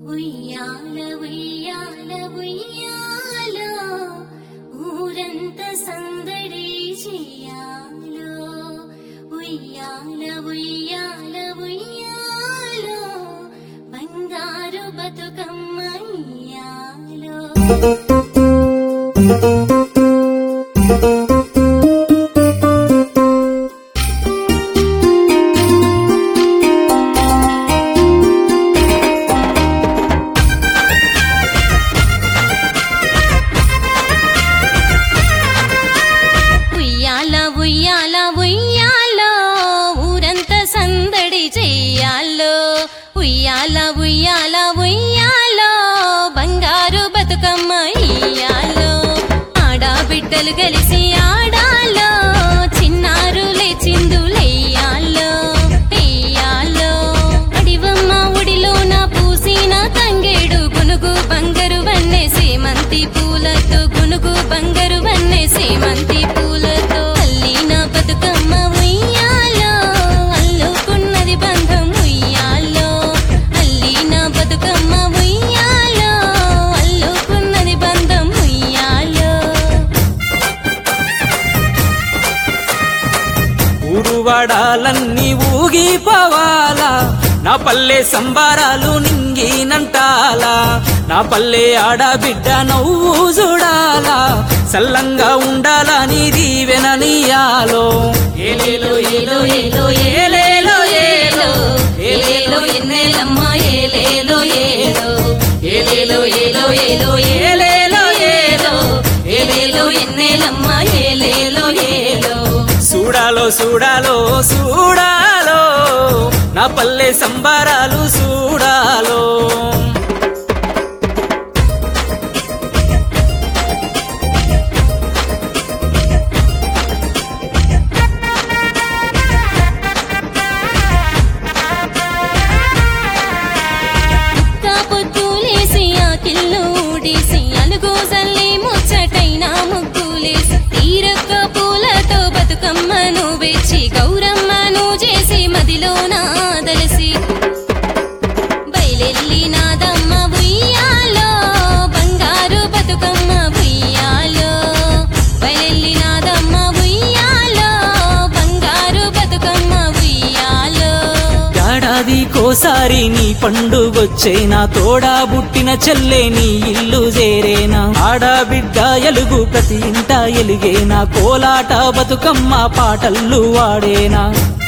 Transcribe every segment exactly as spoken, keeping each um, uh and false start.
ఉయ్యాల ఉయ్యాల ఉయ్యాలో ఊరంతా సందడి చెయ్యాలో ఉయ్యాల ఉయ్యాల ఉయ్యాలో బంగారు బతుకమ్మ ఇయ్యాలో ఉయ్యాల ఉయ్యాలో ఊరంతా సందడి చెయ్యాలో ఉయ్యాల ఉయ్యాల ఉయ్యాలో బంగారు బతుకమ్మ ఇయ్యాలో ఆడబిడ్డలు కలిసి ఆడాలో చిన్నారులే చిందులెయ్యాలో ఎయ్యాలో అడివమ్మ ఉడిలోన పూసిన తంగేడు గునుగు బంగారు వన్నె సేమంతి పూలతో గునుగు బంగారు వన్నె సేమంతి పూలతో బతుకమ్మ ఉయ్యాలో అల్లుకున్నది బంధం ఉయ్యాలో అల్లిన బతుకమ్మ ఉయ్యాలో అల్లుకున్నది బంధం ఉయ్యాలో ఊరువాడాలన్నీ ఊగిపోవాలా నా పల్లె సంబారాలు నింగినంటాలా నా పల్లె ఆడబిడ్డ నవ్వు చూడాలా సల్లంగా ఉండాలని దీవెననియాలో ఏలేలో ఏలో ఏలో ఏలేలో ఏలో ఏలేలో ఎన్నేలమ్మ ఏలేలో ఏలో ఏలేలో ఏలో ఏలో ఏలేలో ఏలో ఏలేలో ఎన్నేలమ్మ ఏలేలో ఏలో చూడాలో చూడాలో చూడాలో నా పల్లె సంబారాలు చూడాలో బతుకమ్మను వెచ్చి గౌరమ్మను చేసి మదిలో నాదలసి బయలెల్లి నాదమ్మ ఉయ్యాలో బంగారు బతుకమ్మ ఉయ్యాలో బయలెల్లి నాదమ్మ ఉయ్యాలో బంగారు బతుకమ్మ ఉయ్యాలో ఏడాది కోసారి నీ పండుగొచ్చే నా తోడా బుట్టిన చెల్లె నీ ఇల్లు చేరేనా ఆడబిడ్డ ఎలుగు ప్రతి ఇంట ఎలిగేనా కోలాట బతుకమ్మ పాటల్లు వాడేనా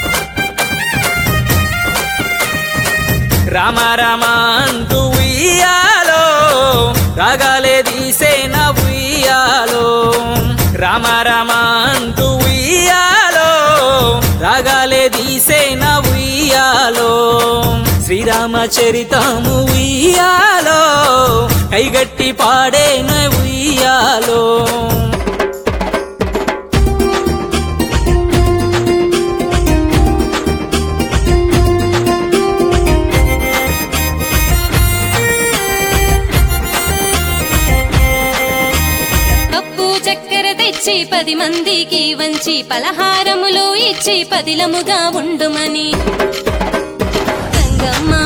రామ రామ అంటూ ఉయ్యాలో రాగాలే తీసేనా ఉయ్యాలో రామ రామ అంటూ ఉయ్యాలో రాగాలే తీసేనా ఉయ్యాలో శ్రీరామ చరితము ఉయ్యాలో కైగట్టి పాడేన ఉయ్యాలో పప్పు చక్కెర తెచ్చి పది మందికి వంచి పలహారములు ఇచ్చి పదిలముగా ఉండుమని గంగమ్మ